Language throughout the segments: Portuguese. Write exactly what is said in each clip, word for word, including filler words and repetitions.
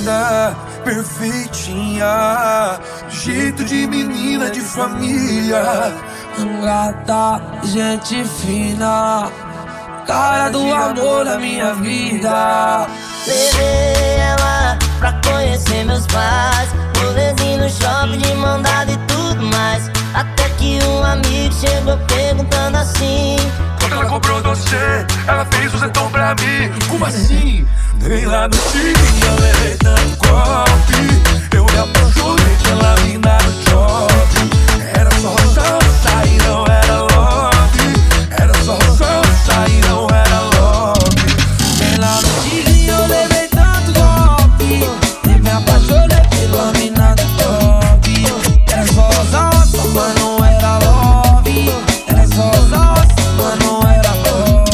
linda, perfeitinha, jeito de menina de família. Gata, gente fina, cara do amor da minha vida. Levei ela pra conhecer meus pais, rolezinho no shopping de mão dada e tudo mais. Até que um amigo chegou perguntando assim: quando ela comprou doce, ela fez o setão pra mim. Como assim? Nem lá no Tigre eu levei tanto golpe. Eu me apaixonei pela mina do shopping. Era só roça, roça e não era love. Era só roça, roça e não era love. Nem lá no Tigre eu levei tanto golpe. Nem me apaixonei pela mina do shopping. Era só roça, roça, mas não era love. Era só roça, roça, mas não era love.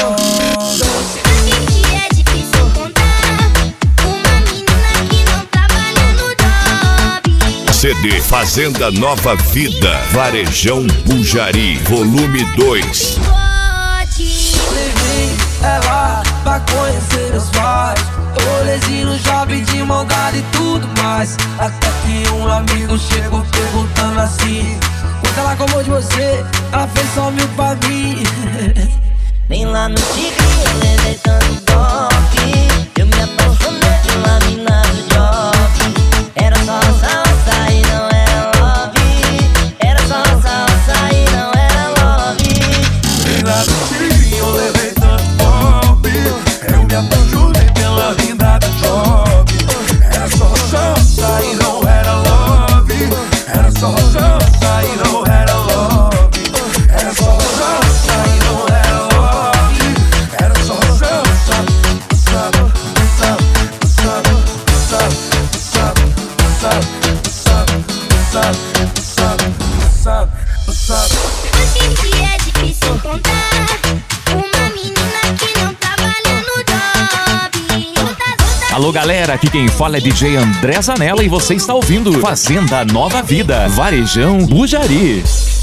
A gente é difícil encontrar uma menina que não trabalha no job. C D Fazenda Nova Vida, Varejão Bujari, volume dois. Levei ela pra conhecer meus pais, rolezinho no shopping de mão dada e tudo mais. Até que um amigo chegou perguntando assim: quando ela comou de você, ela fez só mil pra mim. nem lá no Tigre eu levei tanto golpe. Eu me apaixonei pela mina do job. Era só roça, roça e não era love. Era só roça, roça e não era love. Nem lá no Tigre eu levei tanto golpe. Eu me apaixonei pela mina do shopping. Era só roça, roça e não era love. Era só roça, roça e não era love. Era só roça, roça e não era love. Era só roça, roça, roça, roça, roça, roça, roça, roça, roça, roça. A gente é difícil encontrar uma menina que não trabalha no job. Outras, outras Alô galera, aqui quem fala é D J André Zanella e você está ouvindo Fazenda Nova Vida, Varejão Bujari.